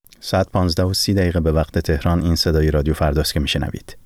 ساعت 15:30 به وقت تهران. این صدای رادیو فرداست که میشنوید.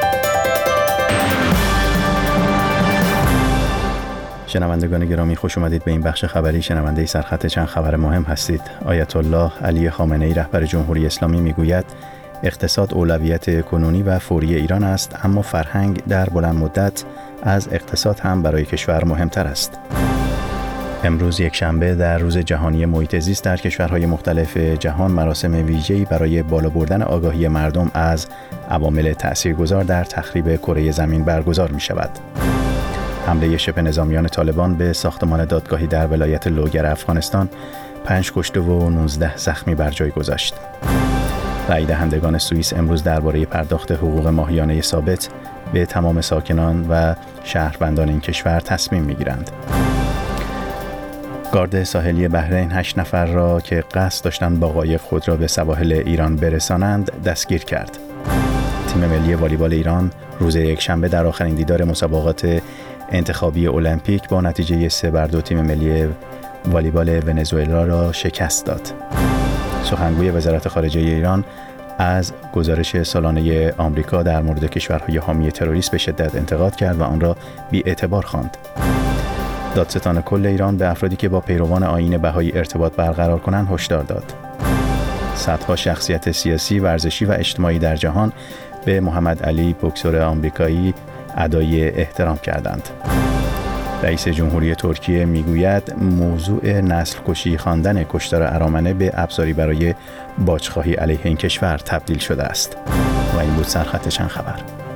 شنوندگان گرامی، خوش اومدید به این بخش خبری. شنونده سرخط چند خبر مهم هستید. آیت الله علی خامنه‌ای رهبر جمهوری اسلامی میگوید اقتصاد اولویت کنونی و فوری ایران است، اما فرهنگ در بلند مدت از اقتصاد هم برای کشور مهمتر است. امروز یک شنبه در روز جهانی محیط زیست در کشورهای مختلف جهان مراسم ویژه‌ای برای بالا بردن آگاهی مردم از عوامل تأثیرگذار در تخریب کره زمین برگزار می شود. حمله شبه نظامیان طالبان به ساختمان دادگاهی در ولایت لوگر افغانستان 5 کشته و 19 زخمی بر جای گذاشت. رای دهندگان سوئیس امروز درباره پرداخت حقوق ماهیانه ثابت به تمام ساکنان و شهروندان این کشور تصمیم می‌گیرند. گارد ساحلی بحرین 8 نفر را که قصد داشتند با قایق خود را به سواحل ایران برسانند دستگیر کرد. تیم ملی والیبال ایران روز یکشنبه در آخرین دیدار مسابقات انتخابی المپیک با نتیجه 3-2 تیم ملی والیبال ونزوئلا را شکست داد. سخنگوی وزارت خارجه ایران از گزارش سالانه آمریکا در مورد کشورهای حامی تروریسم به شدت انتقاد کرد و آن را بی‌اعتبار خواند. دادستان کل ایران به افرادی که با پیروان آیین بهایی ارتباط برقرار کنند هشدار داد. صدها شخصیت سیاسی، ورزشی و اجتماعی در جهان به محمد علی بوکسور آمریکایی ادای احترام کردند. رئیس جمهوری ترکیه میگوید موضوع نسل کشی خواندن کشتار ارامنه به ابزاری برای باجخواهی علیه این کشور تبدیل شده است. و این بود سرخط چند خبر.